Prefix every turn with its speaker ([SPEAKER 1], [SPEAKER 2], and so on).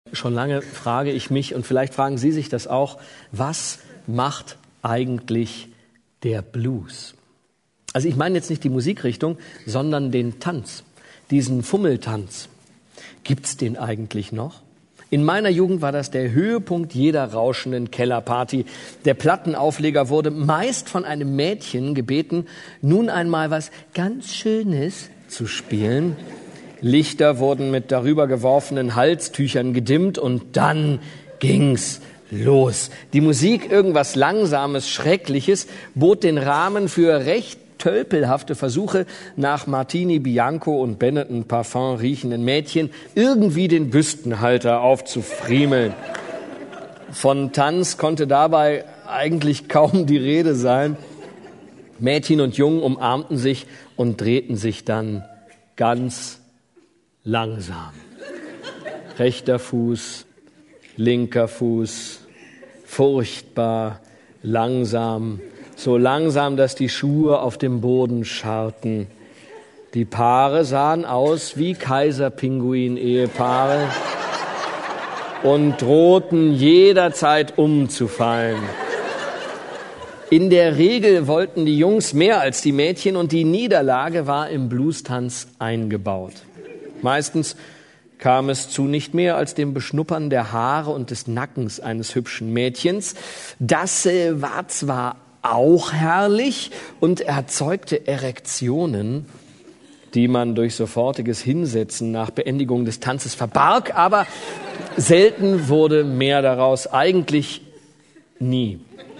[SPEAKER 1] Schon lange frage ich mich, und vielleicht fragen Sie sich das auch, was macht eigentlich der Blues? Also ich meine jetzt nicht die Musikrichtung, sondern den Tanz, diesen Fummeltanz. Gibt's den eigentlich noch? In meiner Jugend war das der Höhepunkt jeder rauschenden Kellerparty. Der Plattenaufleger wurde meist von einem Mädchen gebeten, nun einmal was ganz Schönes zu spielen. Lichter wurden mit darüber geworfenen Halstüchern gedimmt und dann ging's los. Die Musik, irgendwas Langsames, Schreckliches, bot den Rahmen für recht tölpelhafte Versuche, nach Martini Bianco und Benetton Parfum riechenden Mädchen irgendwie den Büstenhalter aufzufriemeln. Von Tanz konnte dabei eigentlich kaum die Rede sein. Mädchen und Jungen umarmten sich und drehten sich dann ganz langsam. Rechter Fuß, linker Fuß, furchtbar langsam, so langsam, dass die Schuhe auf dem Boden scharrten. Die Paare sahen aus wie Kaiserpinguin-Ehepaare und drohten jederzeit umzufallen. In der Regel wollten die Jungs mehr als die Mädchen und die Niederlage war im Bluestanz eingebaut. Meistens kam es zu nicht mehr als dem Beschnuppern der Haare und des Nackens eines hübschen Mädchens. Das war zwar auch herrlich und erzeugte Erektionen, die man durch sofortiges Hinsetzen nach Beendigung des Tanzes verbarg, aber selten wurde mehr daraus, eigentlich nie.